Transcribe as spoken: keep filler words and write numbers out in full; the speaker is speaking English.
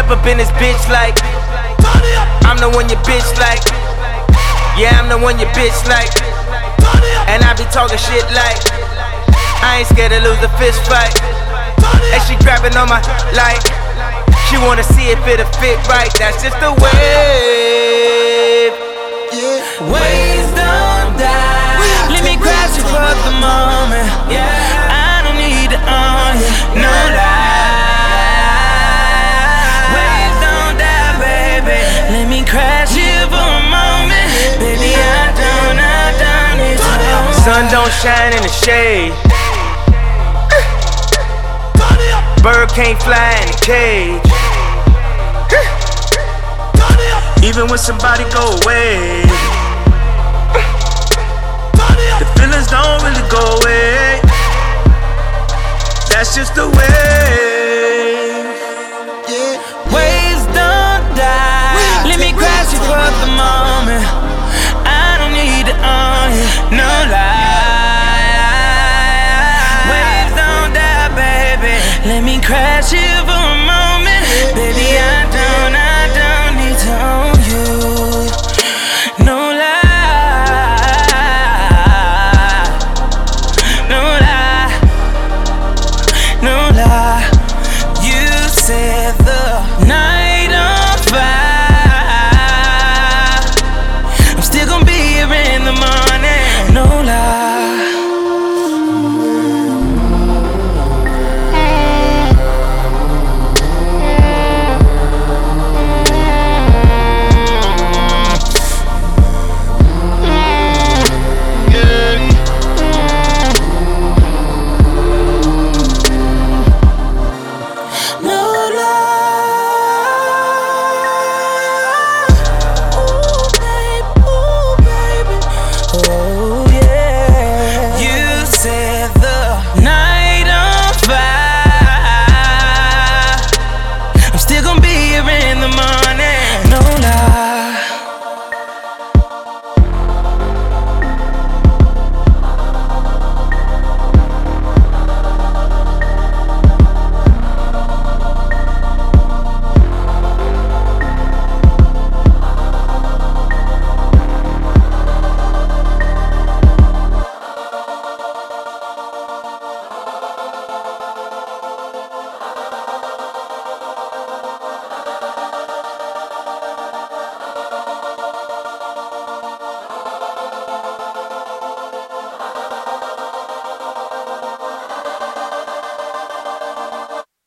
Step up in this bitch like I'm the one your bitch like. Yeah, I'm the one your bitch like. And I be talking shit like I ain't scared to lose a fist fight. And she grabbing on my like she wanna see if it'll fit right. That's just the wave. Waves don't die. Let me crash you for the moment. I don't need to own you, no lie. Waves don't die, baby. Let me crash you for a moment. Baby, I don't, I don't need to. Sun don't shine in the shade. Bird can't fly in a cage. Even when somebody go away, the feelings don't really go away. That's just the way. Waves don't die. Let me crash you for the moment. I don't need to own you, no lie. Waves don't die, baby. Let me crash you